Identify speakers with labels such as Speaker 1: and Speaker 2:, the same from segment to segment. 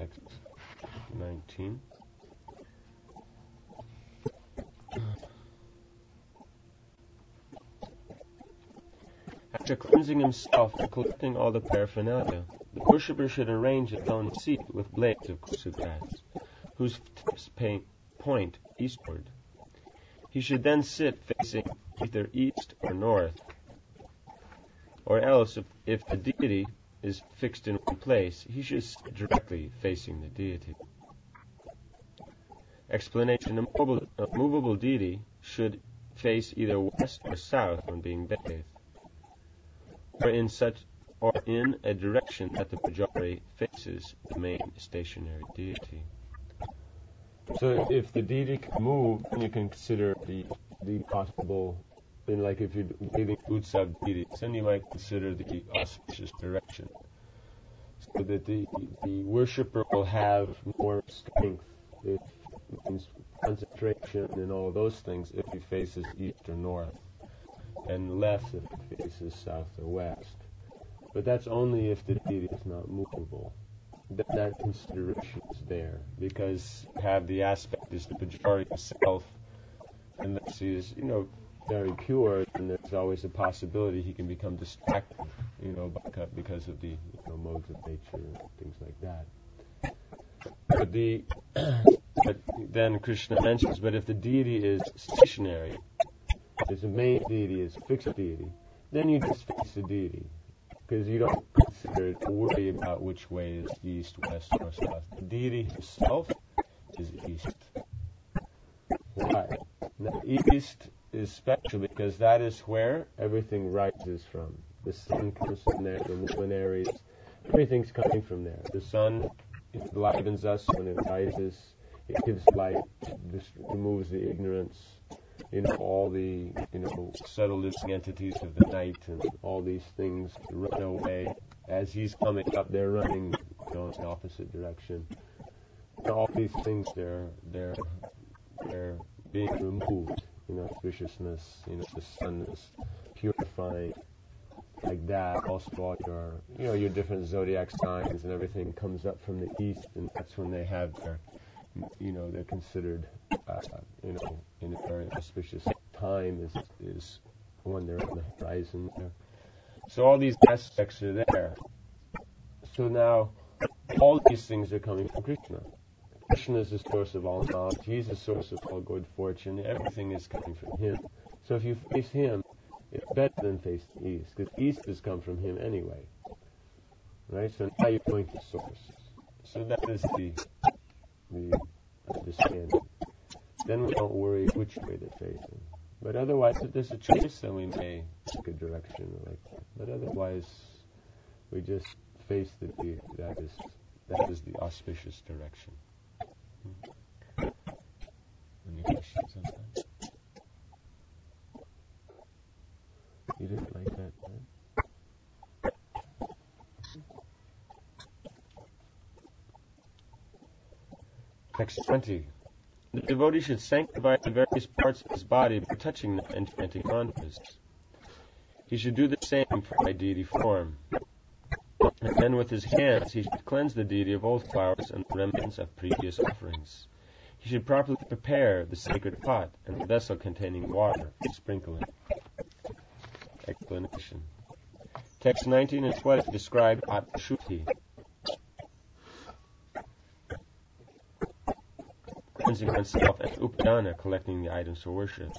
Speaker 1: text 19. After cleansing himself and collecting all the paraphernalia, the worshipper should arrange his own seat with blades of kusu grass, whose tips point eastward. He should then sit facing either east or north, or else, if the deity is fixed in one place, he should sit directly facing the deity. Explanation: a movable deity should face either west or south when being bathed, or in a direction that the majority faces the main stationary deity. So if the deity can move, then you can consider the possible, then like if you're bathing Utsav deities, then you might consider the auspicious direction, so that the worshipper will have more strength, it means concentration and all those things, if he faces east or north, and less if he faces south or west. But that's only if the deity is not movable. That consideration is there, because you have the aspect is the Pujari himself, unless he is, very pure, and there's always a possibility he can become distracted, because of the modes of nature and things like that. But then Krishna mentions, but if the deity is stationary, if the main deity is a fixed deity, then you just face the deity, because you don't consider to worry about which way is east, west, or south. The deity himself is east. Why? Now, east is special because that is where everything rises from. The sun comes from there, the luminaries, everything's coming from there. The sun enlivens us when it rises, it gives light, this removes the ignorance, all the, subtle living entities of the night, and all these things run away. As he's coming up, they're running, in the opposite direction. And all these things, they're being removed. Viciousness, the sun is purifying, like that. Also, all your different zodiac signs and everything comes up from the east, and that's when they have their, they're considered, in a very auspicious time is when they're on the horizon there. So all these aspects are there. So now, all these things are coming from Krishna. Krishna is the source of all knowledge. He's the source of all good fortune. Everything is coming from him. So if you face him, it's better than face the east, because east has come from him anyway. Right? So now you're going to source. So that is the understanding. Then we don't worry which way they're facing. But otherwise, if there's a choice, then we may take a direction like that. But otherwise, we just face the deity. That is the auspicious direction. Any questions on that? You didn't like that, right? Text 20. The devotee should sanctify the various parts of his body by touching them and chanting mantras. He should do the same for my deity form. And then with his hands he should cleanse the deity of old flowers and the remnants of previous offerings. He should properly prepare the sacred pot and the vessel containing water and sprinkle it. Explanation. Text 19 and 20 describe Atmashuddhi, cleansing oneself, and Upadana, collecting the items for worship.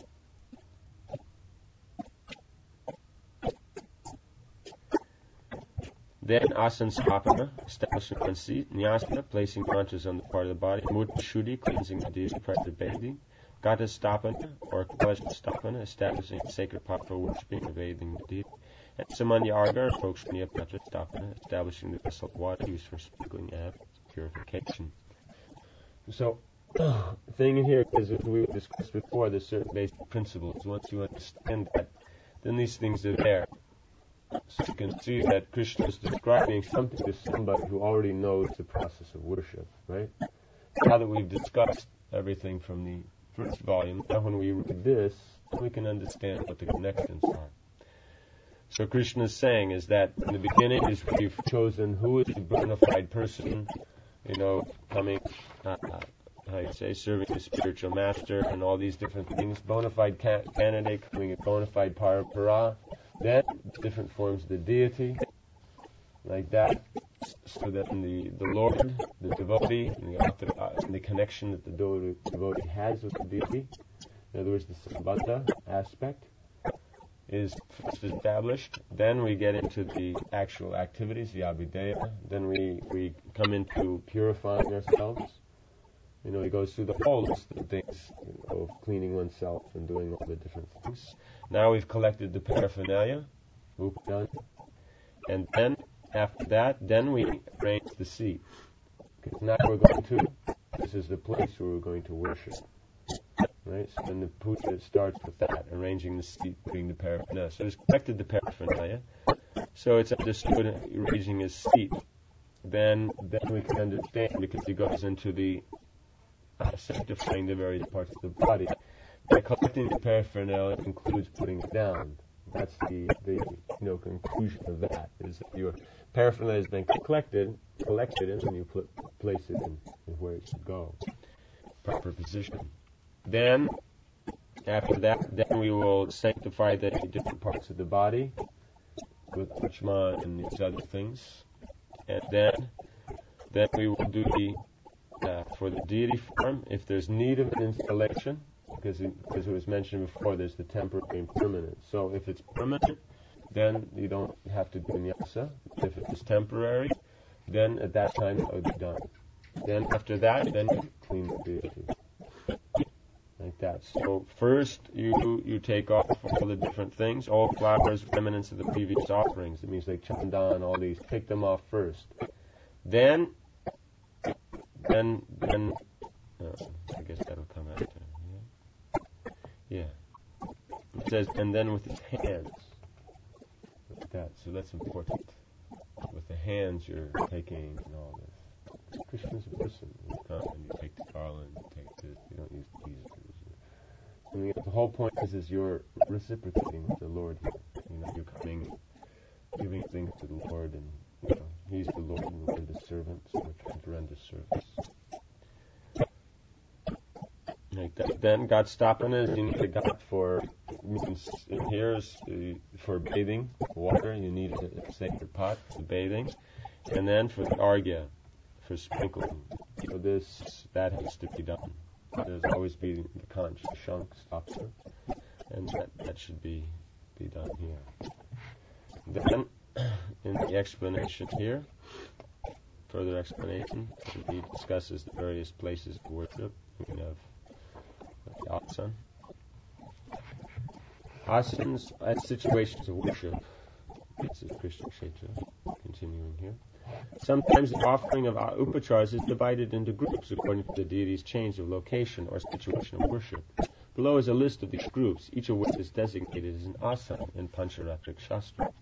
Speaker 1: Then Asana Stapana, establishing one's seat. Nyasana, placing mantras on the part of the body. Murti Shuddhi, cleansing the deity prior to bathing. Gata Stapana, or Kalashma Stapana, establishing a sacred pot for worshipping or bathing the deity. And Samanya Arga, or Prokshmaniya Patra Stapana, establishing the vessel of water used for sprinkling and purification. So, the thing in here is, as we discussed before, there's certain basic principles. Once you understand that, then these things are there. So you can see that Krishna is describing something to somebody who already knows the process of worship, right? Now that we've discussed everything from the first volume, now when we read this, we can understand what the connections are. So Krishna is saying is that in the beginning is we've chosen who is the bona fide person coming, serving the spiritual master and all these different things, bona fide candidate, coming a bona fide parapara, then different forms of the deity, like that, so that the Lord, the devotee, and the connection that the devotee has with the deity, in other words, the sambandha aspect, is first established. Then we get into the actual activities, the abhideya. Then we come into purifying ourselves. He goes through the whole list of things, of cleaning oneself and doing all the different things. Now we've collected the paraphernalia, upadana, and then after that, then we arrange the seat. Because now this is the place where we're going to worship. Right? So then the puja starts with that, arranging the seat, putting the paraphernalia. So it's collected the paraphernalia. So it's understood arranging his seat. Then we can understand, because he goes into the sanctifying the various parts of the body. By collecting the paraphernalia includes putting it down. That's the conclusion of that, is that your paraphernalia has been collected, and then you place it in where it should go. Proper position. Then, after that, we will sanctify the different parts of the body with Achma and these other things. And then we will do for the deity form, if there's need of an installation, because it was mentioned before, there's the temporary and permanent. So if it's permanent, then you don't have to do nyasa. If it's temporary, then at that time it would be done. Then after that, then you clean the deity. Like that. So first you take off all the different things, all flowers, remnants of the previous offerings. It means like chandan, all these. Take them off first. Then I guess that'll come after. Yeah. It says, and then with his hands. Like that. So that's important. With the hands you're taking and all this. Krishna's a person. You come and you take the garland, you take this. You don't use tweezers. And the whole point is you're reciprocating with the Lord here. You're coming, giving things to the Lord, and He's the Lord and we're the servants, and we're trying to render service. Like that. Then Gatstapana, you need a gat for, for bathing, water, you need a sacred pot for bathing. And then for the arghya, for sprinkling. So that has to be done. There's always be the conch, shank, stopper, and that should be done here. Then, in the explanation here, further explanation, he discusses the various places of worship. We have the asan. Asans at situations of worship. This is Krishna Kshetra. Continuing here. Sometimes the offering of upacharas is divided into groups according to the deity's change of location or situation of worship. Below is a list of these groups, each of which is designated as an asana in Pancharatric Shastra.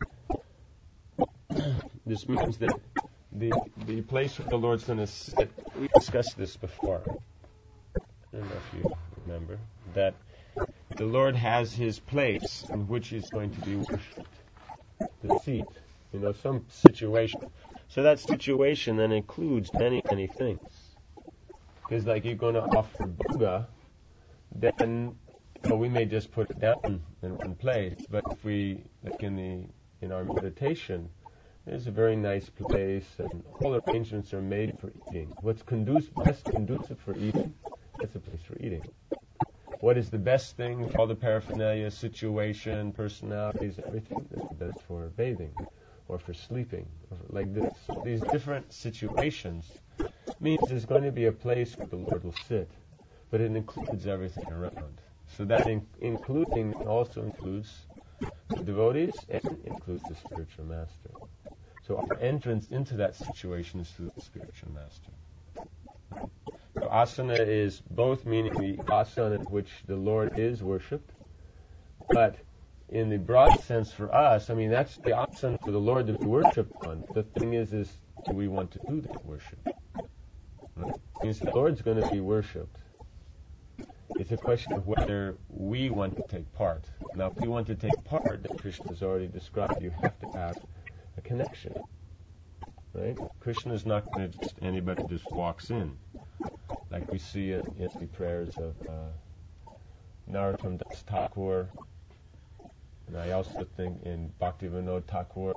Speaker 1: This means that the place where the Lord's going to sit, we discussed this before. I don't know if you remember, that the Lord has His place in which He's going to be worshipped. The seat. Some situation. So that situation then includes many, many things. Because like you're going to offer bhoga, then we may just put it down in one place. But if we, like in our meditation, there's a very nice place and all arrangements are made for eating. What's best conducive for eating, that's a place for eating. What is the best thing, all the paraphernalia, situation, personalities, everything, that's for bathing. Or for sleeping, or like this. So these different situations means there's going to be a place where the Lord will sit, but it includes everything around. So that including also includes the devotees and includes the spiritual master. So our entrance into that situation is through the spiritual master. So asana is both meaning the asana in which the Lord is worshipped, but in the broad sense for us, that's the asana for the Lord to be worshipped on. The thing is do we want to do that worship? Right? It means the Lord's going to be worshipped. It's a question of whether we want to take part. Now, if we want to take part, that Krishna has already described, you have to have a connection. right? Krishna is not going to just anybody just walks in, like we see in the prayers of Narottam Das Thakur, and I also think in Bhaktivinoda Thakur,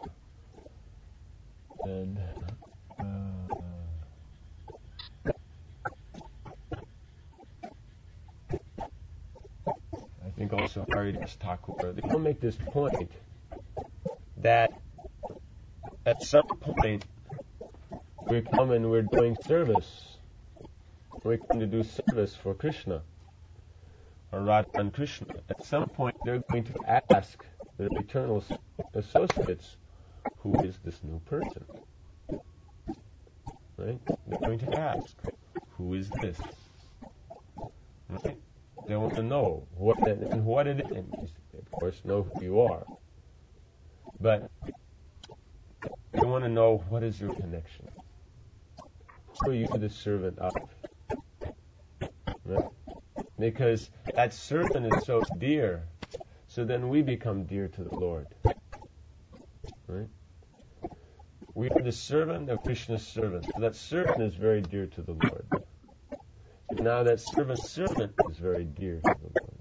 Speaker 1: and I think also Haridas Thakur. They all make this point that at some point we come and we're doing service. We come to do service for Krishna or Radha and Krishna. At some point they're going to ask their eternal associates, who is this new person? Right? They're going to ask, who is this? Right? They want to know what it is. And of course, know who you are. But they want to know, what is your connection? Who are you the servant of? Right? Because that servant is so dear, so then we become dear to the Lord. Right? We are the servant of Krishna's servant. So that servant is very dear to the Lord. So now that servant's servant is very dear to the Lord.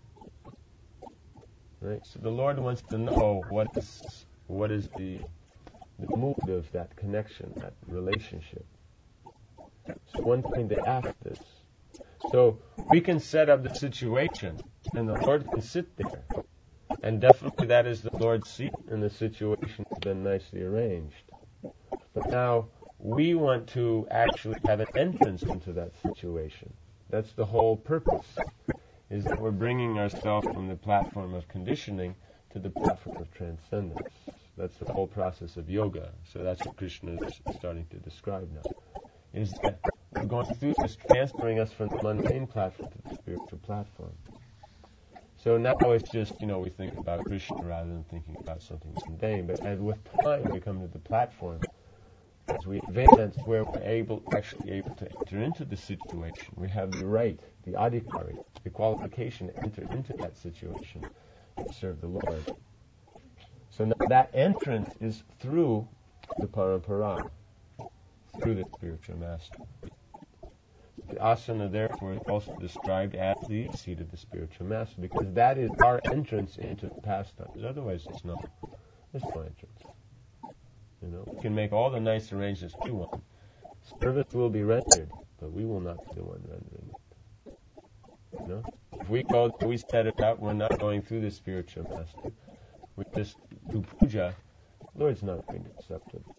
Speaker 1: Right? So the Lord wants to know what is the mood of that connection, that relationship. So one thing to ask this. So we can set up the situation, and the Lord can sit there. And definitely that is the Lord's seat, and the situation has been nicely arranged. But now we want to actually have an entrance into that situation. That's the whole purpose, is that we're bringing ourselves from the platform of conditioning to the platform of transcendence. That's the whole process of yoga. So that's what Krishna is starting to describe now, is that we're going through this, transferring us from the mundane platform to the spiritual platform. So now it's just, we think about Krishna rather than thinking about something mundane. But as with time we come to the platform, as we advance, where we're actually able to enter into the situation. We have the right, the adhikari, the qualification to enter into that situation and serve the Lord. So now that entrance is through the parampara, through the spiritual master. The asana, therefore, is also described as the seat of the spiritual master, because that is our entrance into the pastimes. Otherwise, there's no entrance. We can make all the nice arrangements we want. Service will be rendered, but we will not be the one rendering it. If we set it up, we're not going through the spiritual master. We just do puja. The Lord's not going to accept it.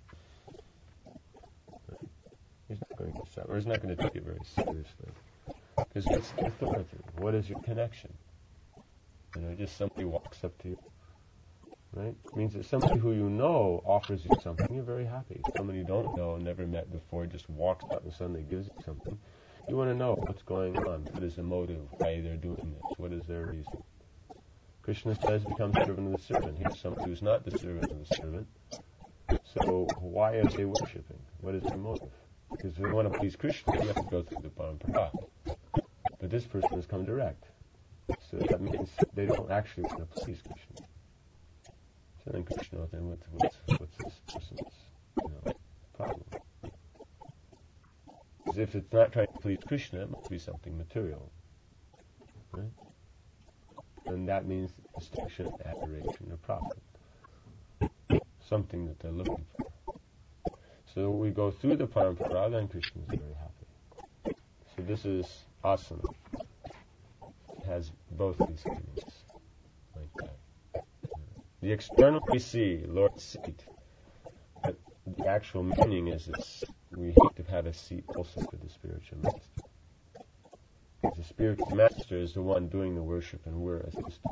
Speaker 1: He's not going to accept it, or he's not going to take it very seriously. Because what's the authority? What is your connection? Just somebody walks up to you. Right? It means that somebody who you know offers you something, you're very happy. Somebody you don't know, never met before, just walks up and suddenly gives you something. You want to know what's going on. What is the motive? Why they're doing this? What is their reason? Krishna says, become servant of the servant. Here's somebody who's not the servant of the servant. So why are they worshipping? What is their motive? Because if they want to please Krishna, you have to go through the parampara. But this person has come direct. So that means they don't actually want to please Krishna. So then Krishna, then what's this person's problem? Because if it's not trying to please Krishna, it must be something material. Right? And that means distinction, adoration, or profit. Something that they're looking for. So we go through the parampara, then Krishna is very happy. So this is asana. It has both these meanings, like that. The external we see, Lord's seat. But the actual meaning is this: we have to have a seat also for the spiritual master. Because the spiritual master is the one doing the worship, and we're assisting.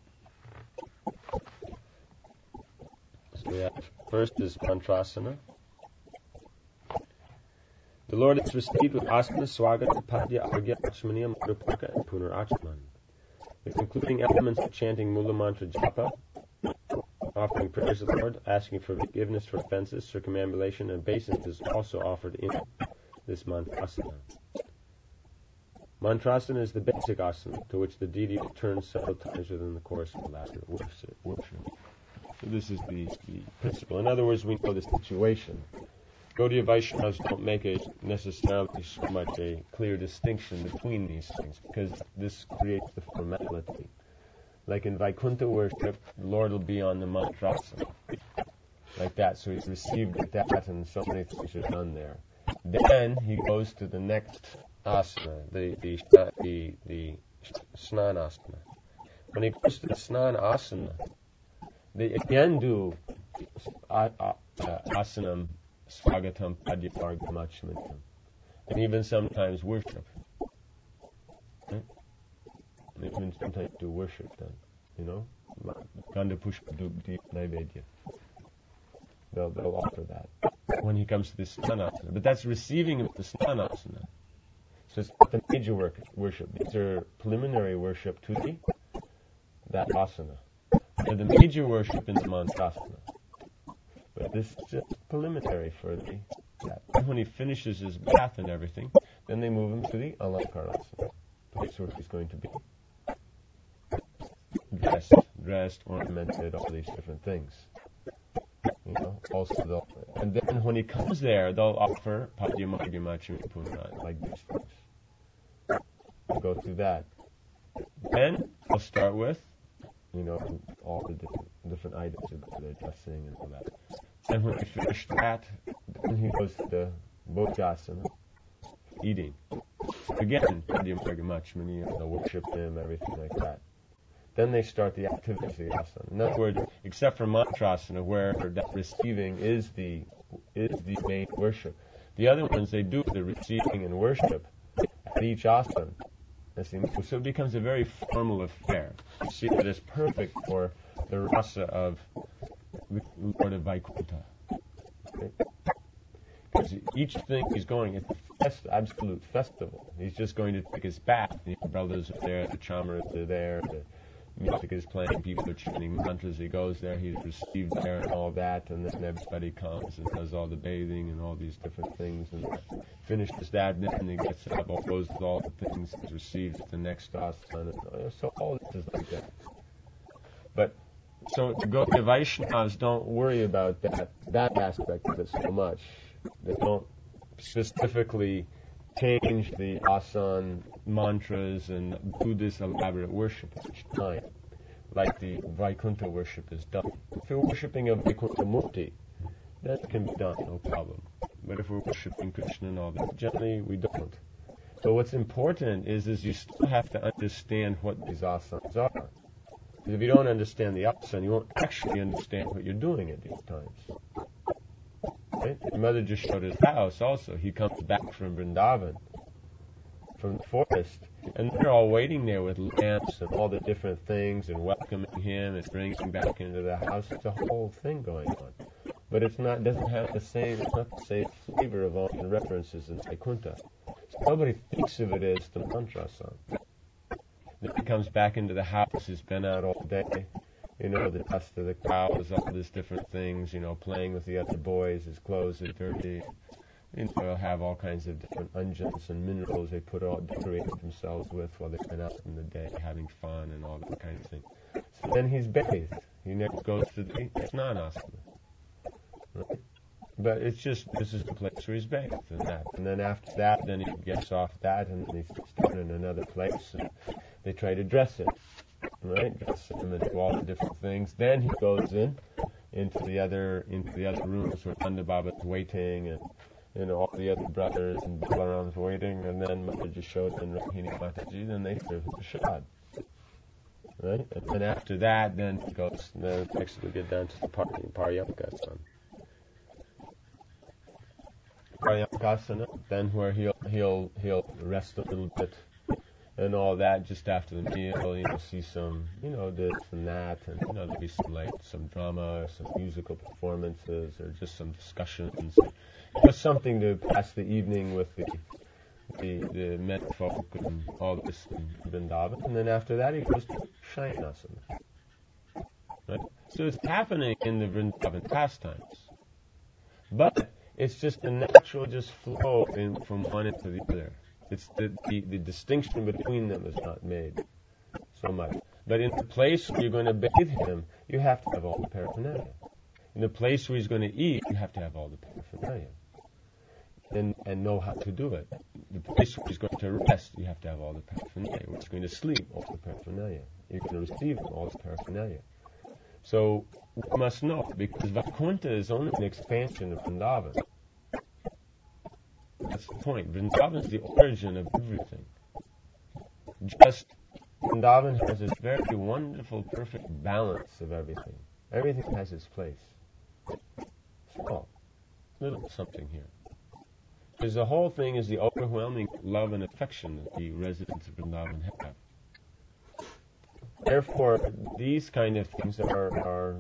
Speaker 1: So we have, first is mantrasana. The Lord is received with asana, swagata, padya, argya, achmaniya, madhupaka, and punarachman. The concluding elements of chanting Mula Mantra Japa, offering prayers to the Lord, asking for forgiveness for offenses, circumambulation, and obeisance is also offered in this mantrasana. Mantrasana is the basic asana to which the deity returns several times within the course of the latter worship. So this is the principle. In other words, we know the situation. Gaudiya Vaishnavas don't make necessarily so much a clear distinction between these things, because this creates the formality. Like in Vaikuntha worship, the Lord will be on the mantrasana, like that. So he's received at that, and so many things are done there. Then he goes to the next asana, the snanasana. When he goes to the snanasana, they again do asanam, swagatam, padyapargam, achimitam, and even sometimes worship. Right? Even sometimes do worship then, Gandha Pushpa Deep Naivedya. They'll offer that when he comes to the snanasana. But that's receiving of the snanasana. So it's not the major worship. These are preliminary worship to that asana. They're the major worship in the mantrasana. But this is just preliminary for that. And when he finishes his bath and everything, then they move him to the alankarasana, the place where he's going to be dressed, ornamented, all these different things. Also and then when he comes there, they'll offer padyamargyamachimi punna, like these things. We'll go through that. Then I'll start with, all the different items of their dressing and all that. And when he finished that, then he goes to the bhojasana, eating. Again, padyamargyamachimi, they'll worship him, everything like that. Then they start the activities of the asana. In other words, except for mantrasana, where that receiving is the main worship. The other ones, they do the receiving and worship at each asana. So it becomes a very formal affair. You see that it's perfect for the rasa of the Lord of Vaikuntha. Okay? Because each thing he's going, it's absolute festival. He's just going to take his bath. The brothers are there, the chamaras are there, the music is playing, people are chanting mantras. He goes there, he's received there and all that, and then everybody comes and does all the bathing and all these different things, and finishes that, and then he gets up, goes with all the things he's received at the next asana. So all this is like that. But so the Gaudiya Vaishnavas don't worry about that aspect of it so much. They don't specifically change the asana mantras and do this elaborate worship each time, like the Vaikuntha worship is done. If you're worshipping a Vaikuntha Murti, that can be done, no problem. But if we're worshipping Krishna and all that, generally we don't. So what's important is you still have to understand what these asanas are. Because if you don't understand the asana, you won't actually understand what you're doing at these times. Right? His mother just showed his house also. He comes back from Vrindavan, from the forest, and they're all waiting there with lamps and all the different things and welcoming him and bringing him back into the house. It's a whole thing going on. But it's not the same flavor of all the references in Vaikuntha. So nobody thinks of it as the mantrasana. Then he comes back into the house, he's been out all day, the dust of the cows, all these different things, playing with the other boys, his clothes are dirty. They'll have all kinds of different unguents and minerals they decorate themselves with while they've been out in the day having fun and all that kind of thing. So then he's bathed. He next goes to the snanasana. Right? But it's just, this is the place where he's bathed and that. And then after that, then he gets off that and then he's down in another place and they try to dress him. Right? Dress him and do all the different things. Then he goes into the other rooms where Nanda Baba's waiting and all the other brothers and Balaram's waiting, and then Mataji Yashoda and Rohini Mataji, then they serve the prasad. Right? And then after that, then he goes, next we get down to the Paryamkasana. Paryamkasana, then where he'll rest a little bit and all that just after the meal, see some, this and that, and, there'll be some drama or some musical performances or just some discussions. Just something to pass the evening with the men folk and all this in Vrindavan. And then after that, he goes to Shayanasana. Right? So it's happening in the Vrindavan pastimes. But it's just a natural flow from one into the other. It's the distinction between them is not made so much. But in the place where you're going to bathe him, you have to have all the paraphernalia. In the place where he's going to eat, you have to have all the paraphernalia. and know how to do it. The place where he's going to rest, you have to have all the paraphernalia. Where he's going to sleep, all the paraphernalia. You're going to receive all the paraphernalia. So we must know, because Vaikuntha is only an expansion of Vrindavan. That's the point. Vrindavan is the origin of everything. Just Vrindavan has this very wonderful, perfect balance of everything. Everything has its place. Small, little something here. Because the whole thing is the overwhelming love and affection that the residents of Vrindavan have. Therefore, these kind of things are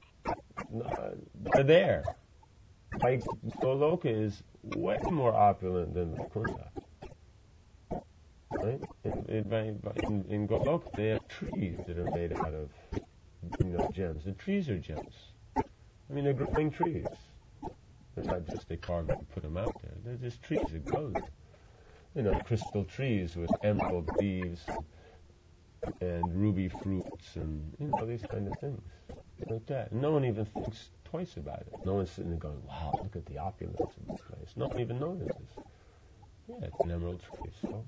Speaker 1: there. Like, Goloka is way more opulent than Vaikuntha. Right? In Goloka, they have trees that are made out of, gems. The trees are gems. I mean, they're growing trees. They're not just they carve them and put them out there. They're just trees that grow there. Crystal trees with emerald leaves and ruby fruits and, these kind of things. Like that. And no one even thinks twice about it. No one's sitting there going, wow, look at the opulence of this place. No one even notices. Yeah, it's an emerald tree, so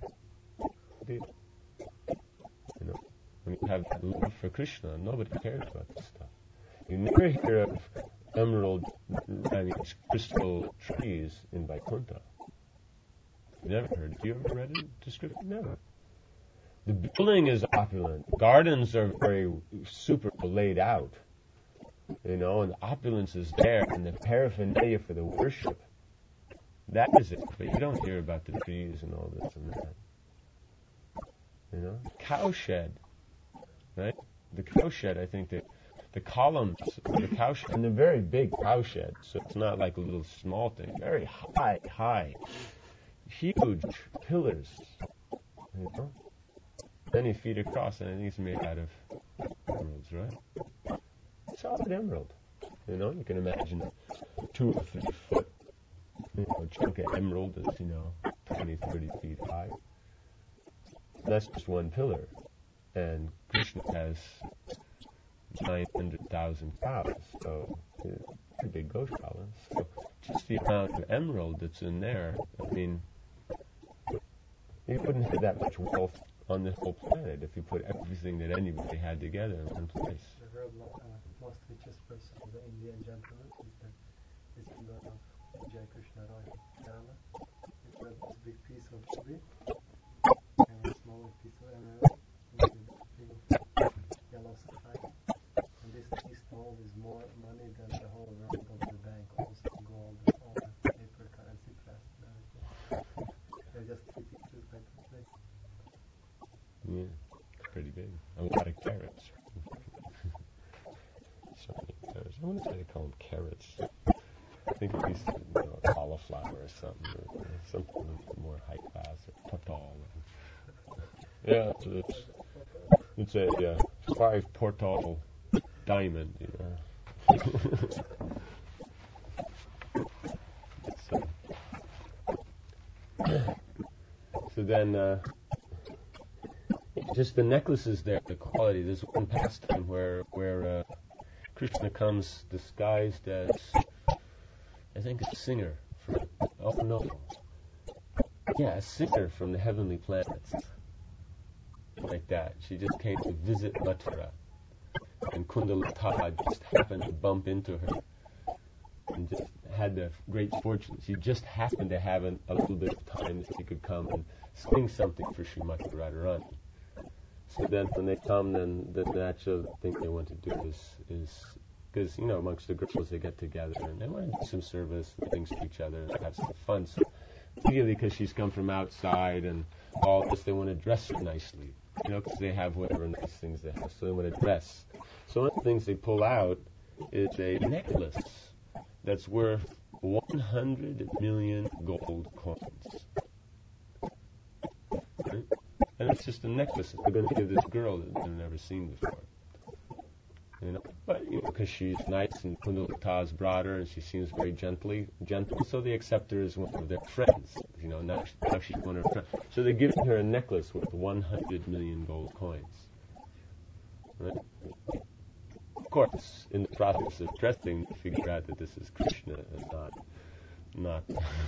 Speaker 1: when you have that love for Krishna, nobody cares about this stuff. You never hear of emerald, crystal trees in Vaikuntha. You never heard. Have you ever read a description? Never. The building is opulent. Gardens are very super laid out. And the opulence is there, and the paraphernalia for the worship. That is it. But you don't hear about the trees and all this and that. Cowshed, right? The cowshed, I think the columns of the cowshed, and they're very big cowshed, so it's not like a little small thing. Very high, huge pillars, Many feet across, and I think it's made out of emeralds, right? Solid emerald. You can imagine 2 or 3 foot, chunk of emerald that's, 20, 30 feet high. That's just one pillar. And Krishna has 900,000 cows, so it's a big Goshala. So just the amount of emerald that's in there, I mean, you wouldn't have that much wealth on this whole planet if you put everything that anybody had together in one place.
Speaker 2: The world most richest person, the Indian gentleman, is the god of Jai Krishna Roy Kerala. It's got this big piece of ruby and a smaller piece of emerald and a big yellow sapphire. And this piece small is more money than the whole world of the bank, also gold and all the paper currency press and everything. They're just 3 pieces by 2 days.
Speaker 1: Yeah, it's pretty big. A lot of carrots. So many carrots. I wonder if they call them carrots. I think at least cauliflower or something, or something more high class, or portal. Yeah, it's a 5 portal diamond, So then, just the necklaces there, the quality. There's one pastime where Krishna comes disguised as, I think, a singer. A singer from the heavenly planets. Like that. She just came to visit Mathura. And Kundalata just happened to bump into her. And just had the great fortune. She just happened to have a little bit of time that she could come and sing something for Srimati Radharani. So then when they come, then the natural thing they want to do is because, amongst the girls they get together and they want to do some service and things to each other and have some fun. So particularly because she's come from outside and all this, they want to dress her nicely, because they have whatever nice things they have, so they want to dress. So one of the things they pull out is a necklace that's worth 100 million gold coins. Right? And it's just a necklace that they're going to give this girl that they've never seen before. But because she's nice and Kundalata's brought her and she seems very gentle, so they accept her as one of their friends. Now she's one of their friends. So they're giving her a necklace with 100 million gold coins. Right? Of course, in the process of dressing, they figure out that this is Krishna and not not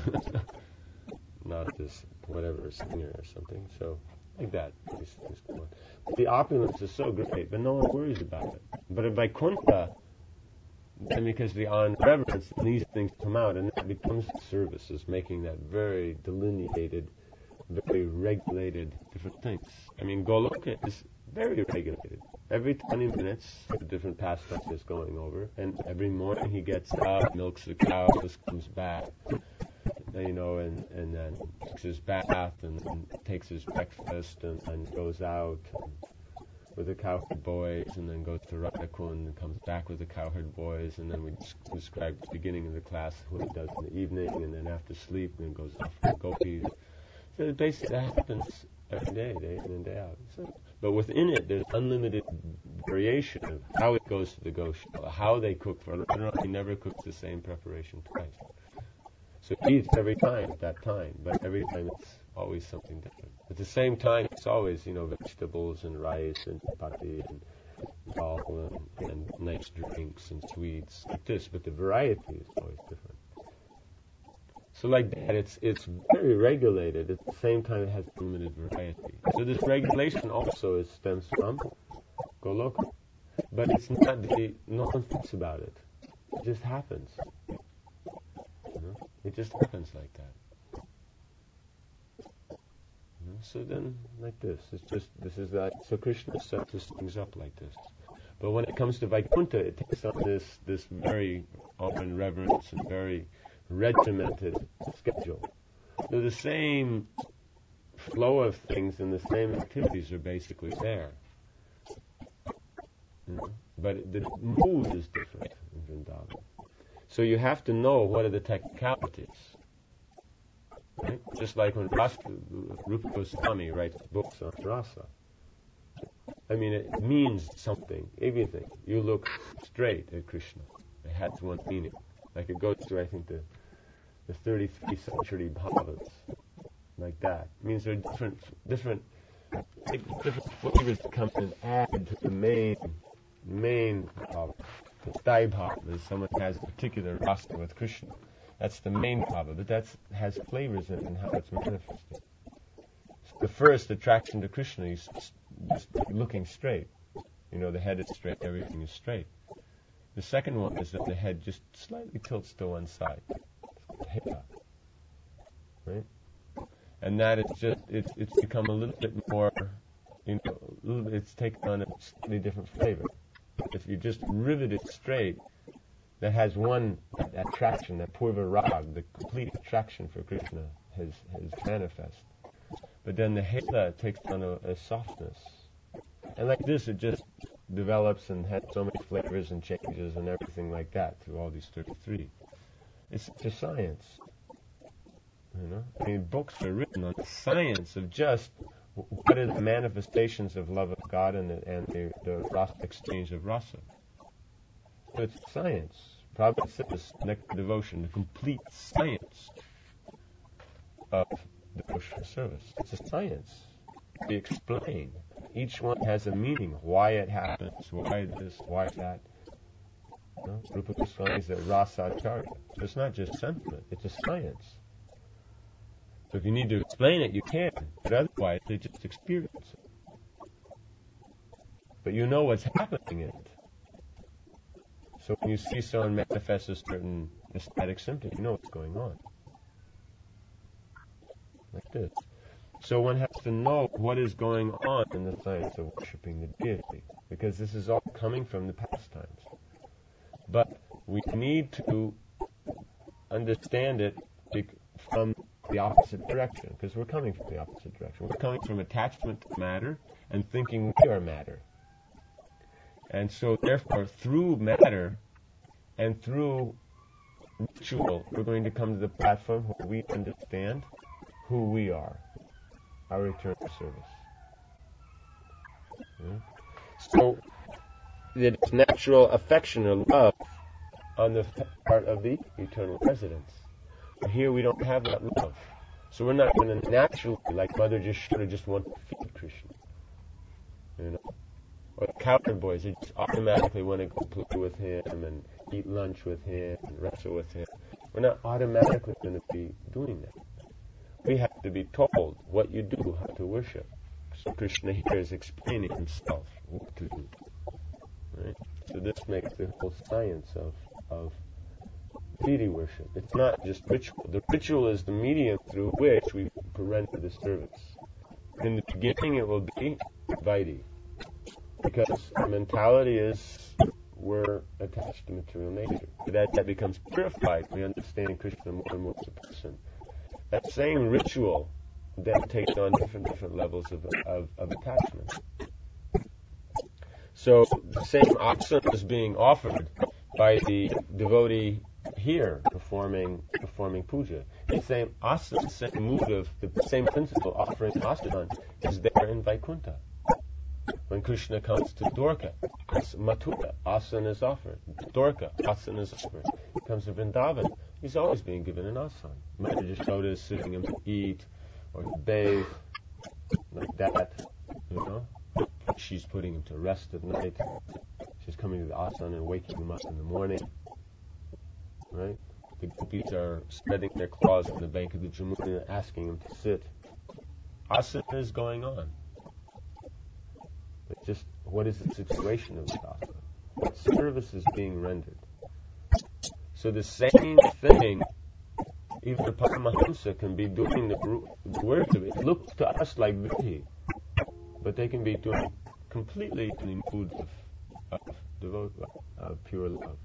Speaker 1: not this whatever singer or something. So like that. These things go on. But the opulence is so great, but no one worries about it. But at Vaikuntha, and because the on reverence, these things come out, and that becomes services, making that very delineated, very regulated different things. I mean, Goloka is very regulated. Every 20 minutes, a different pastime is going over, and every morning he gets up, milks the cows, comes back, and then takes his bath, and then takes his breakfast, and goes out with the cowherd boys, and then goes to Radhakund and comes back with the cowherd boys, and then we describe the beginning of the class, what he does in the evening, and then after sleep, and then goes off for the gopis. So basically that happens every day, day in and day out. So, but within it, there's unlimited variation of how it goes to the Goshala, how they cook for Radharani. He never cooks the same preparation twice. So he eats every time at that time, but every time it's always something different. At the same time, it's always, vegetables and rice and chapati and dal and nice drinks and sweets like this, but the variety is always different. So like that, it's very regulated. At the same time, it has limited variety. So this regulation also stems from Goloka. But it's not, no one thinks about it. It just happens. It just happens like that. So then, like this, so Krishna sets his things up like this. But when it comes to Vaikuntha, it takes on this very open reverence and very regimented schedule. So the same flow of things and the same activities are basically there. But the mood is different in Vrindavan. So you have to know what are the technicalities. Right? Just like when Rupa Goswami writes books on rasa. I mean, it means something, everything. You look straight at Krishna. It has one meaning. Like it goes through, I think, the 33 century bhavas. Like that. It means there are different flavors that come and add to the main bhava. The Sthai bhava is someone has a particular rasa with Krishna. That's the main bhava, but that has flavors in it and how it's manifested. So the first attraction to Krishna is just looking straight. The head is straight, everything is straight. The second one is that the head just slightly tilts to one side. Hita. Right? And that is just, it's become a little bit more, it's taken on a slightly different flavor. If you just rivet it straight, that has one attraction, that purva rag, the complete attraction for Krishna has manifest. But then the hela takes on a softness. And like this, it just develops and has so many flavors and changes and everything like that through all these 33. It's such a science. I mean, books are written on the science of just what are the manifestations of love of God and the rasa exchange of rasa. So it's science. Prabhupada says, nectar devotion, the complete science of devotional service. It's a science. We explain. Each one has a meaning. Why it happens, why this, why that. Rupa Goswami is a rasa acharya. So it's not just sentiment, it's a science. So if you need to explain it, you can. But otherwise, they just experience it. But you know what's happening in it. So when you see someone manifest a certain ecstatic symptom, you know what's going on. Like this. So one has to know what is going on in the science of worshipping the deity, because this is all coming from the pastimes. But we need to understand it from the opposite direction, because we're coming from the opposite direction. We're coming from attachment to matter and thinking we are matter. And so, therefore, through matter and through ritual, we're going to come to the platform where we understand who we are, our return to service. So, it's natural affection or love on the part of the eternal residence. But here we don't have that love. So we're not going to naturally, like Mother Yashoda, just want to feed Krishna. Or the cowherd boys, they just automatically want to go play with him and eat lunch with him and wrestle with him. We're not automatically going to be doing that. We have to be told what you do, how to worship. So Krishna here is explaining himself what to do. Right? So this makes the whole science of deity worship. It's not just ritual. The ritual is the medium through which we render the service. In the beginning it will be Vaidhi, because the mentality is we're attached to material nature. But as that becomes purified, we understand Krishna more and more as a person. That same ritual then takes on different levels of attachment. So the same asana is being offered by the devotee here performing puja. The same asana, the same mudra, the same principle offering asana is there in Vaikuntha. When Krishna comes to Dwarka, Mathura, asana is offered. Dwarka, asana is offered. He comes to Vrindavan, he's always being given an asana. Mother Yashoda is sitting him to eat or to bathe, like that, you know. She's putting him to rest at night. She's coming to the asana and waking him up in the morning. Right? The gopis are spreading their claws on the bank of the Jamuna, asking him to sit. Asana is going on. But just what is the situation of the asana? What service is being rendered? So the same thing, even the Paramahamsa can be doing the work of it. It looks to us like vidhi, but they can be doing completely in the mood of pure love.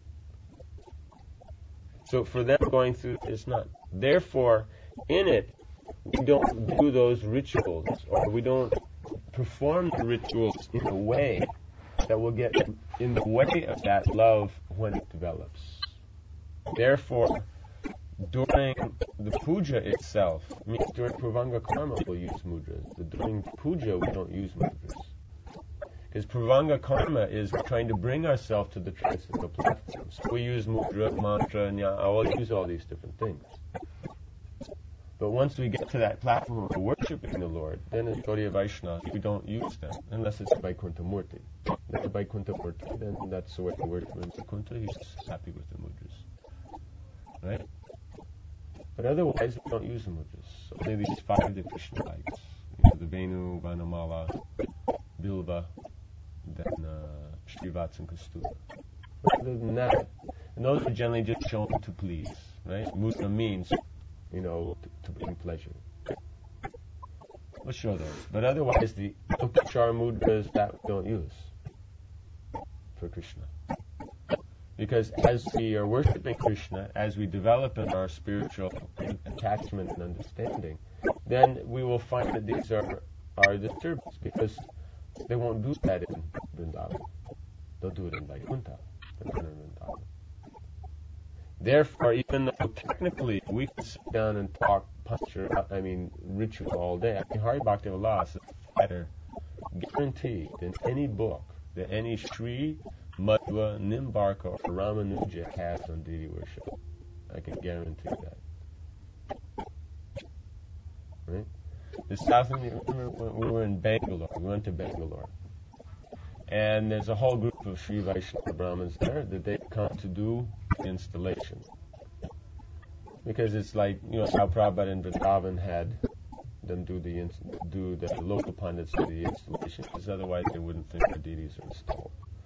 Speaker 1: So for them going through is not. Therefore, in it, we don't do those rituals, or we don't perform the rituals in a way that will get in the way of that love when it develops. Therefore, during the puja itself, means during Purvanga Karma we'll use mudras. During puja we don't use mudras. Because Purvanga Karma is trying to bring ourselves to the transcendental platform. So we use mudra, mantra, and I'll use all these different things. But once we get to that platform of worshiping the Lord, then as Gaudiya Vaishnavas, we don't use them, unless it's Vaikuntha Murti. If it's Vaikuntha Murti, then that's the way to worship in Vaikuntha. He's just happy with the mudras. Right? But otherwise, we don't use the mudras. So only these 5 that Krishna likes. The Venu, Vanamala, Bilva, then Shrivats and Kastuva. Other than that, and those are generally just shown to please. Right? Mudra means, to bring pleasure. We'll show those. But otherwise, the Upachara mudras that we don't use for Krishna. Because as we are worshipping Krishna, as we develop in our spiritual attachment and understanding, then we will find that these are disturbance, because they won't do that in Vrindavan. They'll do it in Vaikuntha, but not in Vrindavan. Therefore, even though technically we can sit down and talk ritual all day, Hari Bhakti Vilas is better guaranteed in any book that any Sri, Madhva, Nimbarka, or Ramanuja has on deity worship. I can guarantee that. Right? The South Indian, remember when we were in Bangalore, we went to Bangalore. And there's a whole group of Sri Vaishnava Brahmins there that they come to do installation. Because it's like, how Prabhupada in Vrindavan had them do the local pundits do the installation, because otherwise they wouldn't think the deities are installed.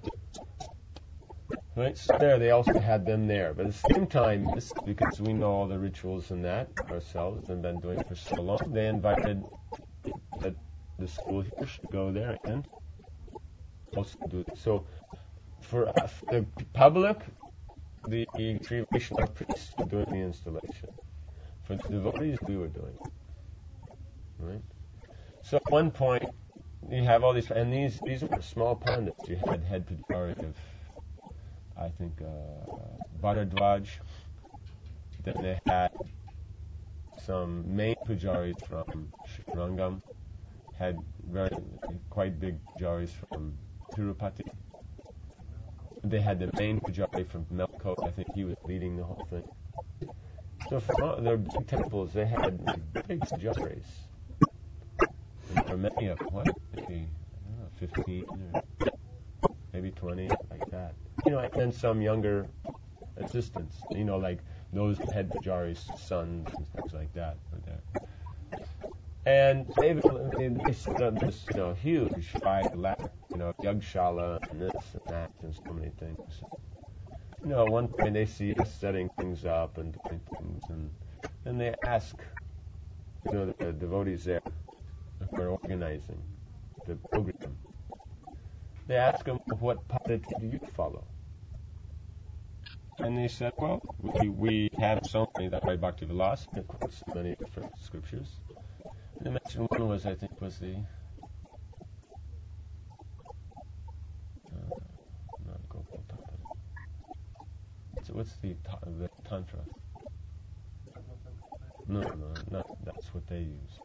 Speaker 1: Right, so there they also had them there. But at the same time, because we know all the rituals and that ourselves and been doing it for so long, they invited the school here should go there and also do it. So for the public, the Sri Vaishnava priests were doing the installation. For the devotees, we were doing it. Right? So at one point, you have all these, and these were small pandits. You had head pujari of, I think, Bharadwaj. Then they had some main pujaris from Srirangam. Had quite big pujaris from Tirupati. They had the main pujari from Melko. I think he was leading the whole thing. So from their big temples, they had big pujaris. And there were many of them, maybe 15 or maybe 20, like that. And then some younger assistants. Like those head Pujari's sons and things like that were there. And they set up this, huge fire ladder, Yagshala and this and that and so many things. At one point they see us setting things up and doing things, and they ask, the devotees there who are organizing the program, they ask them, what padati do you follow? And they said, well, we have so many, that way Bhakti Vilas quotes many different scriptures. They mentioned one was, I think, was the not Gopal Tapa. What's the Tantra? No, not that's what they use.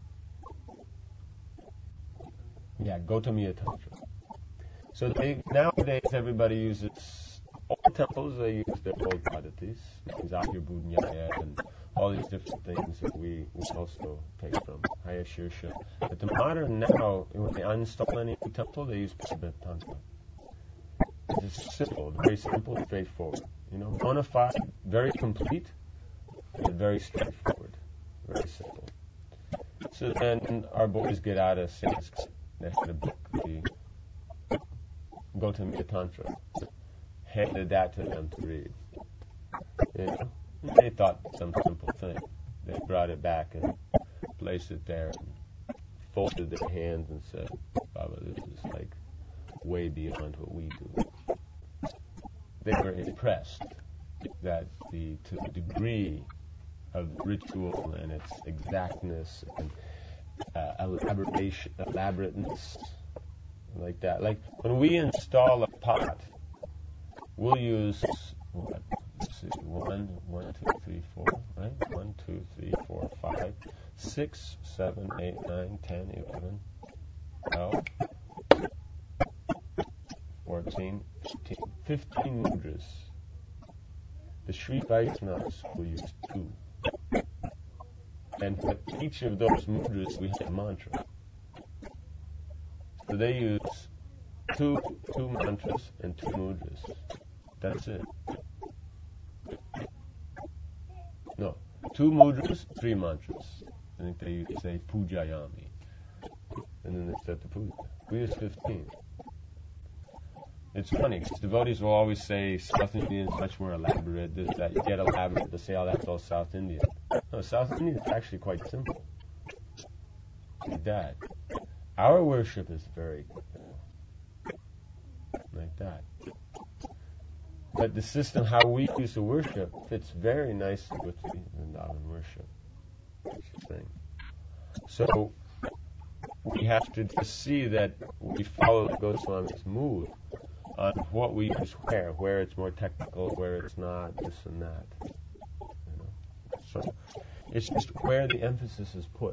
Speaker 1: Yeah, Gautamiya Tantra. So nowadays everybody uses, all temples, they use their old padatis, Zahyabudnyaya and all these different things that we also take from Hayashirsha. But the modern now, when they uninstall any temple, they use Prabhupada Tantra. It's simple, very simple, straightforward. Bona fide, very complete, and very straightforward, very simple. So then our boys get out of Sanskrit. They had a book, the Gautamiya Tantra, handed that to them to read. They thought some simple thing. They brought it back and placed it there and folded their hands and said, Baba, this is like way beyond what we do. They were impressed that to the degree of ritual and its exactness and elaborateness, like that. Like when we install a pot, we'll use what? Let's see, 1, 2, 3, 4, right? 1, 2, 3, 4, 5, 6, 7, 8, 9, 10, 11, 12, 14, 15 mudras. The Sri Vaishnavas will use 2. And for each of those mudras, we have a mantra. So they use two mantras and 2 mudras. That's it. No, 2 mudras, 3 mantras. I think they say pujayami. And then they start the puja. We use 15. It's funny, because devotees will always say South Indian is much more elaborate, this, that. You get elaborate to say, oh, that's all South Indian. No, South Indian is actually quite simple. Like that. Our worship is very like that. But the system, how we used to worship, fits very nicely with the Vrindavan worship. Thing. So we have to just see that we follow the Goswami's mood on what we use where it's more technical, where it's not, this and that. So it's just where the emphasis is put.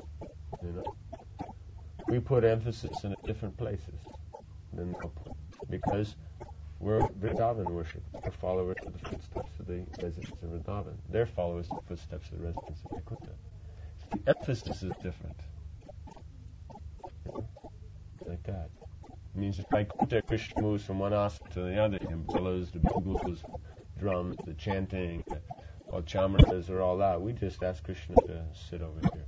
Speaker 1: We put emphasis in different places than they'll put, because we're Vrindavan worship. We're followers of the footsteps of the residents of Vrindavan. They're followers of the footsteps of the residents of Vaikuntha. So the emphasis is different. Like that. It means if Vaikuntha, Krishna moves from one asana to the other, and blows the bugles, drums, the chanting, all chamratas are all out. We just ask Krishna to sit over here.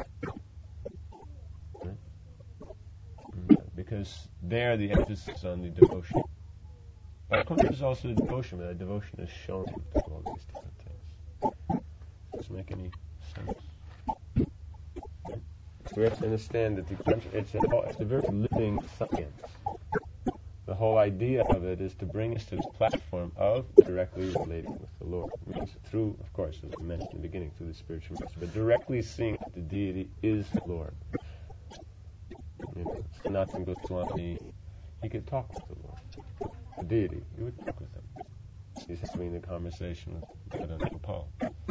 Speaker 1: Right? Because there the emphasis is on the devotion. Vaikuntha is also the devotion, but the devotion is shown through all these different things. Does this make any sense? So we have to understand that it's a very living science. The whole idea of it is to bring us to this platform of directly relating with the Lord. It means through, of course, as I mentioned in the beginning, through the spiritual message, but directly seeing that the deity is the Lord. Sanatana Goswami, he could talk with the Lord. The deity, he would talk with him. He's having the conversation with Madan Gopal.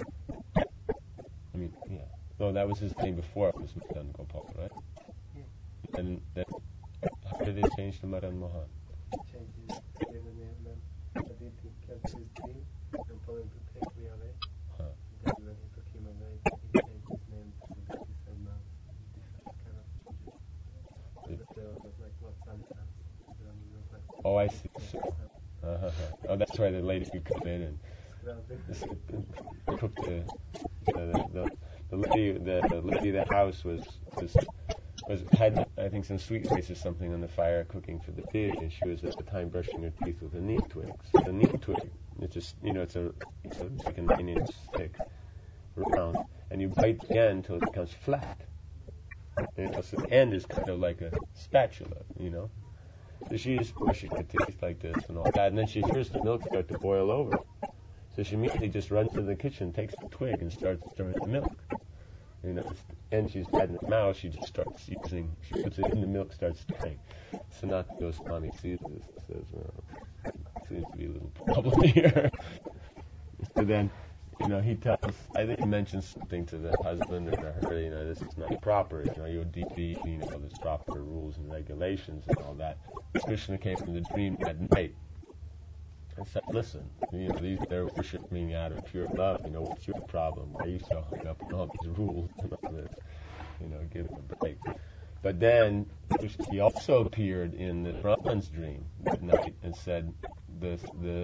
Speaker 1: I mean, yeah. No, that was his name before it was Madan Gopal, right? Yeah. And then, how did they change to Madan Mohan?
Speaker 2: Changed his given name, then Aditi kept his name and told him to take me away. Huh. Then when he took him away, he changed his name to Aditi, said now different kind of puja. But there was like what sunshine.
Speaker 1: Oh, I see. Oh, that's why the lady could come in and cooked the lady of the house was had, I think, some sweet rice or something on the fire cooking for the pig, and she was at the time brushing her teeth with a neem twig. So the neem twig, it's just, it's like a 9-inch stick, round, and you bite the end until it becomes flat. And so the end is kind of like a spatula, So she's brushing her teeth like this and all that, and then she hears the milk start to boil over. So she immediately just runs to the kitchen, takes the twig, and starts stirring the milk. And she's had in her mouth, she just starts she puts it in the milk, starts stirring. Sanatana Goswami sees this and says, well, seems to be a little problem here. So then, he tells, I think he mentions something to the husband or to her, this is not proper, you're deeply, there's proper rules and regulations and all that. Krishna came from the dream at night and said, listen, they're worshiping me out of pure love, what's your problem? Why are you so hung up on all these rules and all this? Give it a break. But then he also appeared in the Brahman's dream at night and said, the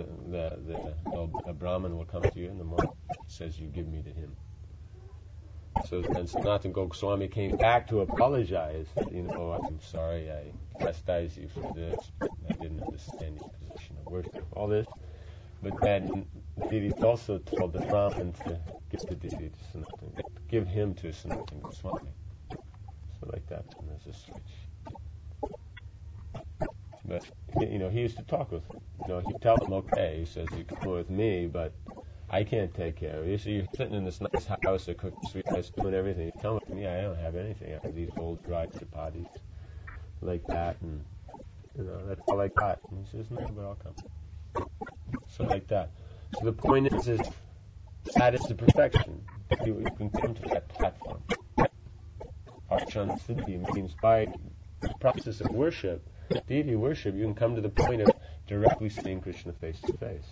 Speaker 1: Brahman will come to you in the morning. He says, you give me to him. So then Sanatana Goswami came back to apologize. I'm sorry, I chastise you for this. I didn't understand your position of worship, all this. But then the deity also told the Brahman to give the deity to Sanatana, give him to Sanatana Goswami. So like that, and there's a switch. But, he used to talk with him. He'd tell him, okay, he says, you can come with me, but I can't take care of you. So you're sitting in this nice house, they cook sweet rice, doing everything. You come with me, I don't have anything. I have these old dried chapatis like that, and, that's all I got. And he says, no, but I'll come. So like that. So the point is that is the perfection. You can come to that platform. Archan Siddhi means by the process of worship, deity worship, you can come to the point of directly seeing Krishna face to face.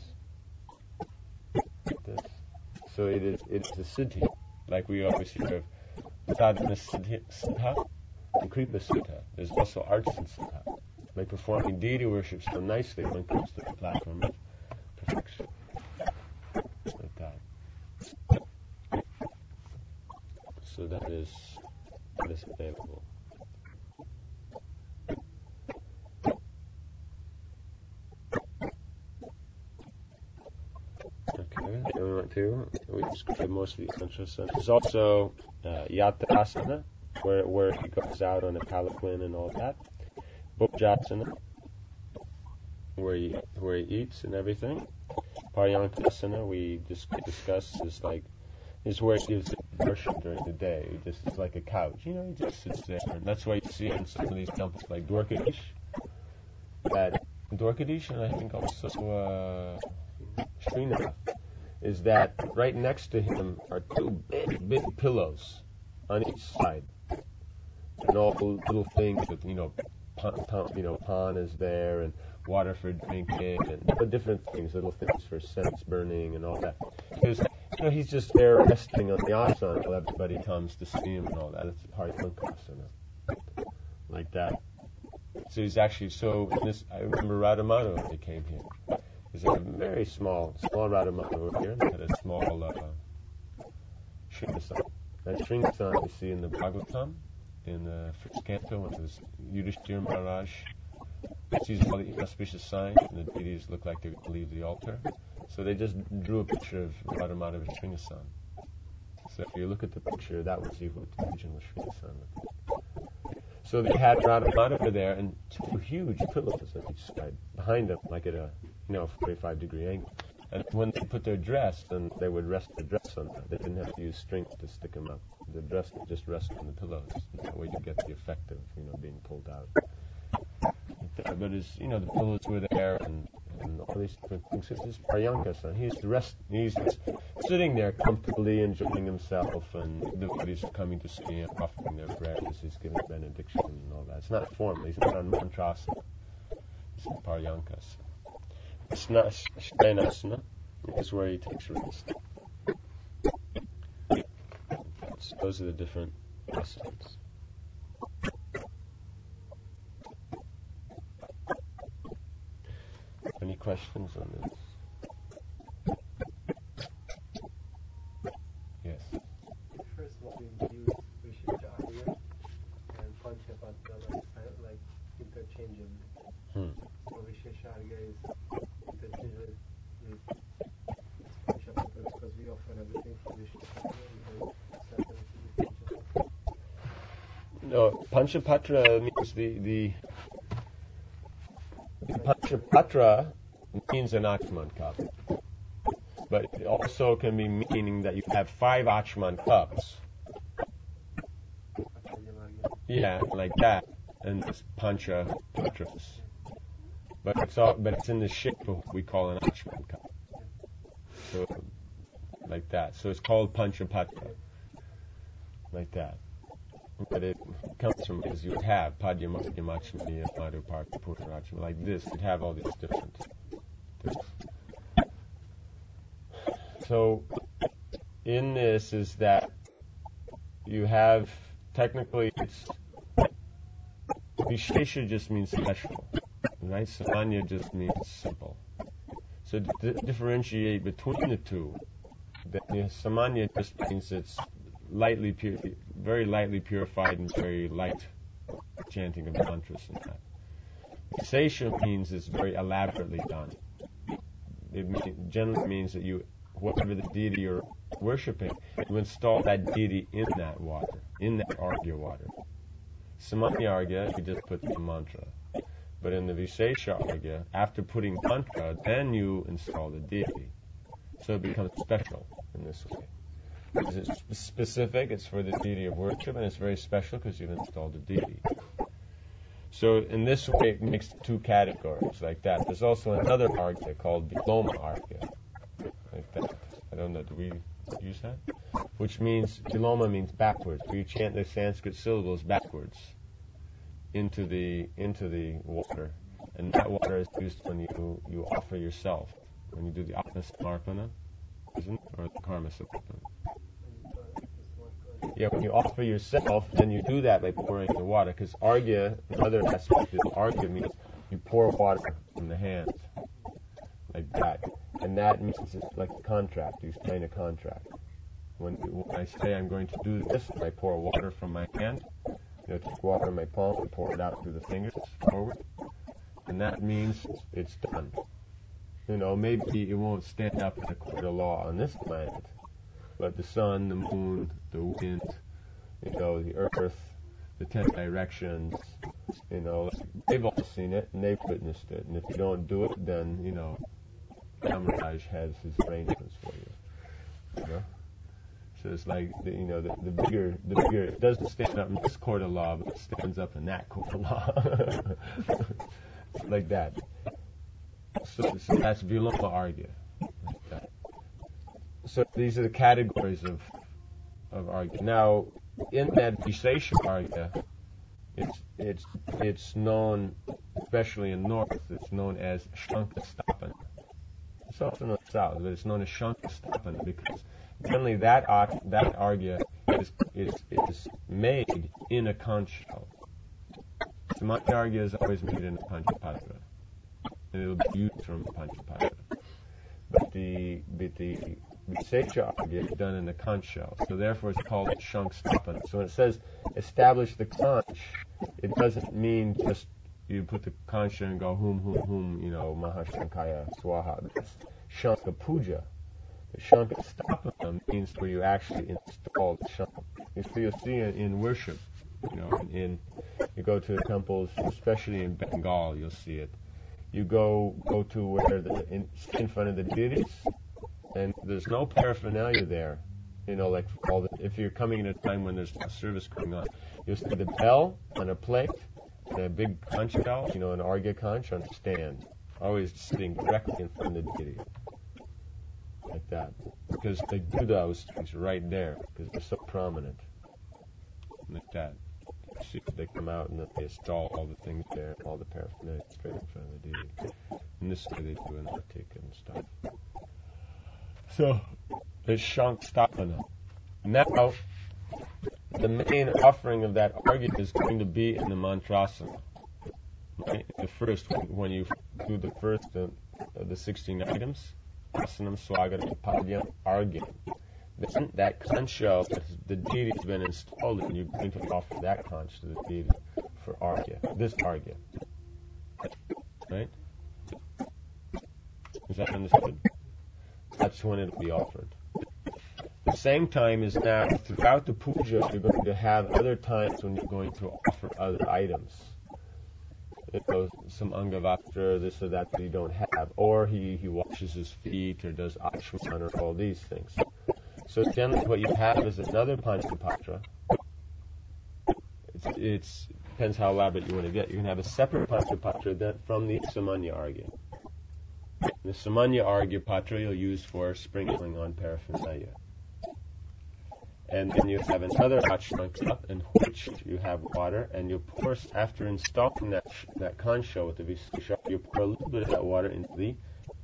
Speaker 1: So it is a siddhi, like we always hear of sadhana siddha and kripa siddha. There's also artisan siddha, like performing deity worship so nicely when it comes to the platform of perfection. Like that. So that is available. Okay, then we went to, we described most of the interests. There's also Yatrasana, where he goes out on a palanquin and all that. Bhojasana, where he eats and everything. Paryankasana, we discussed, is where he gives worship during the day. He just is like a couch, he just sits there. And that's why you see in some of these temples like Dwarkadish, and I think also Srinath, is that right next to him are two big pillows on each side, and all the little things with pan is there, and water for drinking, and different things, little things for sense burning and all that. Because he's just there resting on the asana while everybody comes to see him and all that. It's Paryankasana, like that. So he's actually I remember Radha Madhava when he came here. There's a very small Radha Madhava over here, and had a small Sringasana. That Sringasana you see in the Bhagavatam, in the first canto, when there's Yudhishthira Maharaj sees all the auspicious signs, and the deities look like they're going to leave the altar. So they just drew a picture of Radha Madhava Sringasana. So if you look at the picture, that was the original Sringasana. So they had Radha Madhava there, and two huge pillows on each side, behind them, like at a 45-degree angle. And when they put their dress, then they would rest the dress on that. They didn't have to use strength to stick them up. The dress would just rest on the pillows. That way you get the effect of, being pulled out. But the pillows were there, and all these different things. It's just Paryankasana. He's just sitting there comfortably enjoying himself, and the devotees are coming to see him, offering their prayers. He's giving benediction and all that. It's not formal. He's not on mantrasana. It's Paryankasana. Shanasana is where he takes rest. So those are the different asanas. Any questions on this? Panchapatra means the Panchapatra means an Achman cup. But it also can be meaning that you have 5 Achman cups. Yeah, like that. And it's Panchapatras. But it's in the shape of what we call an Achman cup. So, like that. So it's called Panchapatra. Like that. But it comes from, as you would have, Padyamachmaniya, Madhuparta, Purarachma, like this. You'd have all these different things. So, in this is that you have, technically, Vishesha just means special, right? Samanya just means simple. So to differentiate between the two, the Samanya just means it's very lightly purified and very light chanting of mantras and that. Vishesha means it's very elaborately done. It generally means that whatever the deity you're worshipping, you install that deity in that water, in that Arghya water. Samanya Arghya, you just put the mantra. But in the Vishesha Arghya, after putting mantra, then you install the deity. So it becomes special in this way. It's specific, it's for the deity of worship, and it's very special because you've installed the deity. So in this way, it makes 2 categories like that. There's also another Arghya called Viloma Arghya. Like that. I don't know, do we use that? Which means, Viloma means backwards. You chant the Sanskrit syllables backwards into the water. And that water is used when you offer yourself. When you do the Atmasamarpana, isn't it? Or the Karma Samarpana. Yeah, when you offer yourself, then you do that by pouring the water. Because Arghya, another aspect of Arghya means you pour water from the hands. Like that. And that means it's like a contract. You sign a contract. When I say I'm going to do this, I pour water from my hand. Take water in my palm and pour it out through the fingers forward. And that means it's done. Maybe it won't stand up in a court of law on this planet. But the sun, the moon, the wind, the earth, the 10 directions, they've all seen it and they've witnessed it. And if you don't do it, then, Yamaraj has his arrangements for you. So it's like, the bigger, it doesn't stand up in this court of law, but it stands up in that court of law. Like that. So that's Viloma Arghya. Like that. So these are the categories of Arghya. Now, in that Vishesha Arghya, it's known, especially in North, it's known as Shankastapana. It's also known south, but it's known as Shankastapana because generally that Arghya is made in a conch shell. Samanya Arghya is always made in a Panchapatra, and it'll be used from Panchapatra. But the Vishesha Arghya is done in a conch shell, so therefore it's called Shankastapana. So when it says establish the conch, it doesn't mean just you put the conch and go hum, Mahashankaya Swaha. That's Shanka Puja. The Shankastapana means where you actually install the Shanka. So you'll see in worship, you go to temples, especially in Bengal, you'll see it. You go to where in front of the deities, and there's no paraphernalia there. Like if you're coming at a time when there's a service going on, you'll see the bell on a plate, and a big conch shell, an Arghya conch on a stand, always sitting directly in front of the deity. Like that. Because they do those things right there, because they're so prominent. Like that. See, they come out and they install all the things there, all the paraphernalia straight in front of the deity. And this way they do an artik and stuff. So, it's Shankastapana. Now, the main offering of that Arghya is going to be in the Mantrasana. Right? The first, when you do the first of the 16 items, Asanam, Swagatam, Padyam, Arghya. Then that conch shell that the deity has been installed in, you're going to offer that conch to the deity for Arghya, this Arghya. Right? Is that understood? That's when it'll be offered. The same time is now throughout the puja, you're going to have other times when you're going to offer other items. It goes some Angavaktra, this or that you don't have, or he washes his feet or does Achman or all these things. So generally what you have is another Panchapatra. It depends how elaborate you want to get. You can have a separate Panchapatra from the Samanya Argya. The Samanya Argya Patra you'll use for sprinkling on paraphernalia. And then you have another Achman cup in which you have water, and you pour, after installing that concha with the Visesha, you pour a little bit of that water into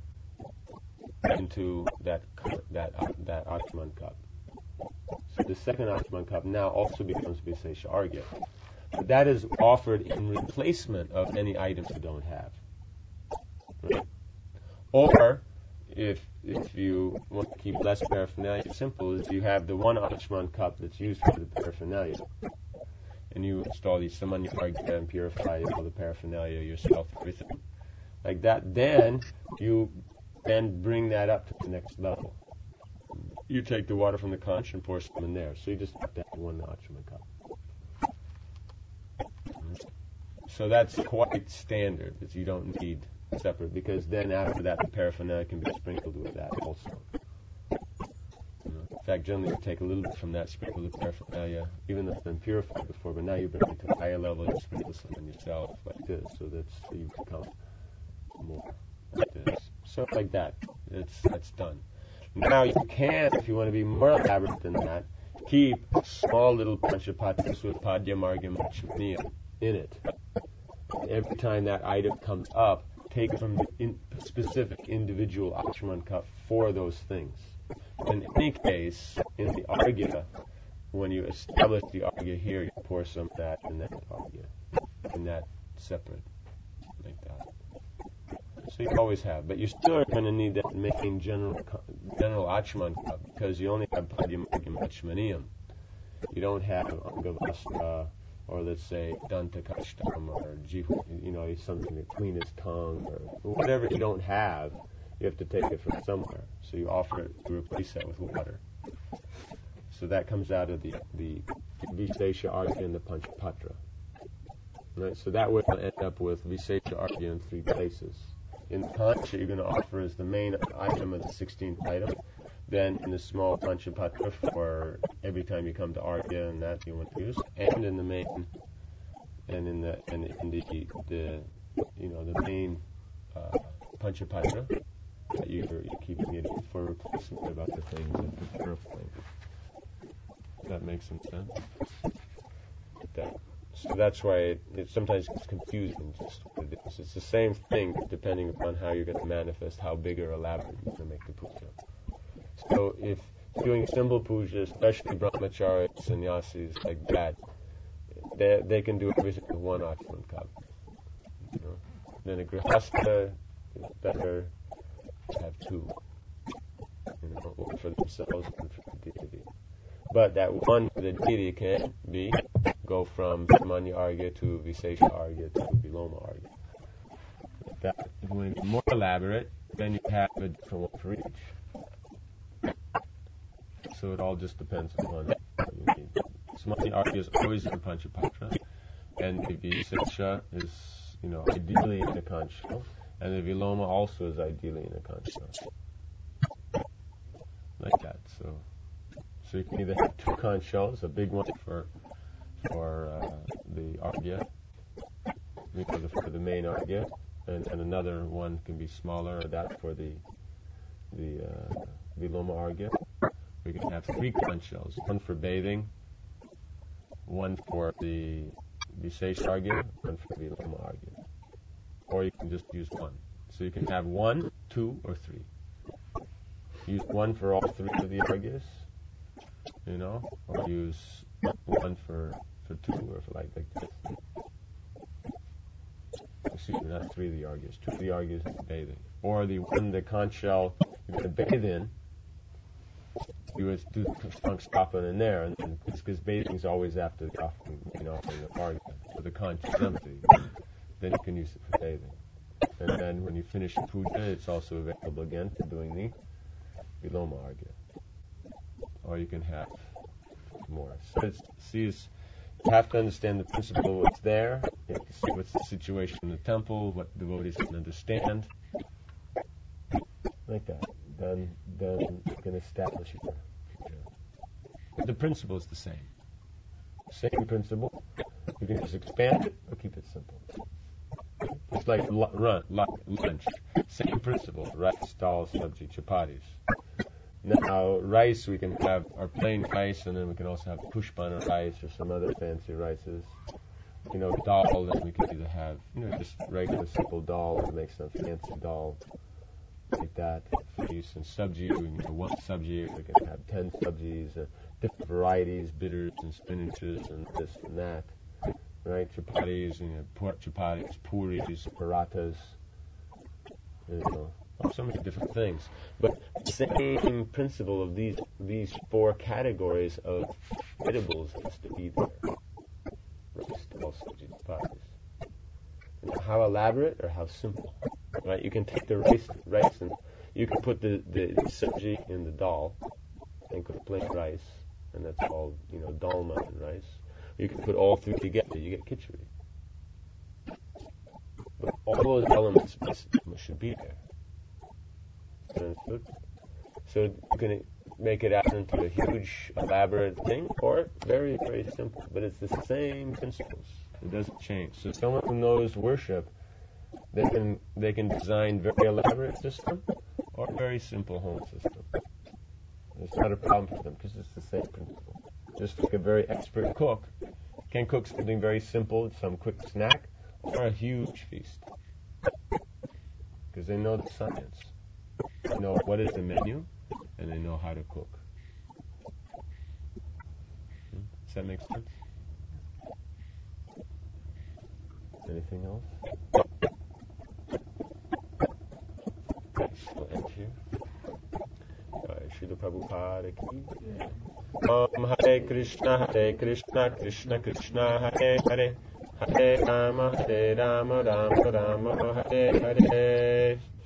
Speaker 1: that Achman cup. So the second Achman cup now also becomes Visesha Argya. But that is offered in replacement of any items you don't have. Right? Or, if you want to keep less paraphernalia, simple is you have the one Achman cup that's used for the paraphernalia, and you install the Samanya Argya and purify all the paraphernalia yourself, everything like that. Then you bring that up to the next level. You take the water from the conch and pour some in there. So you just have to have one Achman cup. So that's quite standard, that you don't need separate, because then after that the paraphernalia can be sprinkled with that also. In fact, generally you take a little bit from that, sprinkle the paraphernalia, even though it's been purified before, but now you bring it to a higher level, you sprinkle some on yourself like this, so you become more like this. So like that, that's done. Now you can, if you want to be more elaborate than that, keep small little panchapatras with Padyamargya Machmaniya in it. And every time that item comes up, take from the specific individual Achman cup for those things. In any case, in the Argya, when you establish the Argya here, you pour some of that in that Argya, and that separate, like that. So you always have, but you still are going to need that main general Achman cup, because you only have Padyamargya Machmaniyam. You don't have Angavastra, or let's say Danta Kashtam, or Jihu, something to clean his tongue, or whatever you don't have, you have to take it from somewhere. So you offer it to replace that with water. So that comes out of the Visesha Argya and the Panchapatra. Right? So that way you'll end up with Visesha Argya in 3 places. In the Pancha, you're going to offer as the main item of the 16th item. Then in the small Panchapatra for every time you come to Argya and that you want to use, and in the main, and in the main Panchapatra that you're keeping it for replacement of other things and for purifying. Does that make some sense? So that's why it sometimes gets confusing. Just what it is. It's the same thing depending upon how you're going to manifest, how big or elaborate you're going to make the puja. So if doing simple puja, especially brahmacharis, sannyasis like that, they can do everything with one Achman cup. Then a grihastha is better to have 2. One for themselves and for the deity. But that one for the deity can go from Samanya Argya to Visesha Argya to Viloma Argya. If you want to be more elaborate, then you have a different one for each. So it all just depends upon what you need. Samanya Argya is always in Panchapatra, and the Visesha is, ideally in a conch shell, and the Viloma also is ideally in a conch shell. Like that. So you can either have 2 conch shells, a big one for the Argya, for the main Argya, and another one can be smaller, or that for the Viloma Argya. We can have 3 conch shells, one for bathing, one for the Visesha Argya, one for the Viloma Argya. Or you can just use one. So you can have 1, 2, or 3. Use one for all 3 of the Argyas, or use one for 2, or for like this. Excuse me, not 3 of the Argyas, 2 of the Argyas is bathing. Or the conch shell you're going to bathe in, you would do Sankhsthapan in there, and it's because bathing is always after the offering of Argya. So the conch is empty. Then you can use it for bathing. And then when you finish the puja, it's also available again for doing the Viloma Argya. or you can have more. So you have to understand the principle of what's there, you have to see what's the situation in the temple, what devotees can understand, like that. Then you can establish your. The principle is the same. Same principle. You can just expand it or keep it simple. It's like lunch. Same principle. Rice, dal, sabji, chapatis. Now, rice, we can have our plain rice, and then we can also have pushpana rice or some other fancy rices. Dal, then we can either have, just regular simple dal or make some fancy dal like that. For use in sabji, we can have one sabji, we can have 10 sabjis, different varieties, bitters and spinaches and this and that. Right? Chapatis, pork chapatis, puris, parathas, so many different things. But the same principle of these 4 categories of edibles has to be there. Rice, dal, sabji, chapatis. How elaborate or how simple? Right? You can take the rice and you can put the sabji in the dal and cook plain rice, and that's called, dalma and rice. You can put all 3 together, you get khichdi. But all those elements should be there. Understood? So you can make it out into a huge, elaborate thing, or very, very simple. But it's the same principles. It doesn't change. So someone who knows worship, they can design very elaborate system or very simple home system. It's not a problem for them because it's the same principle. Just like a very expert cook can cook something very simple, some quick snack, or a huge feast. Because they know the science. They know what is the menu, and they know how to cook. Does that make sense? Anything else? We'll end here. Srila Prabhupada ki. Hare Krishna, Krishna Krishna, Hare Hare, Hare Rama, Rama Rama, Hare Hare.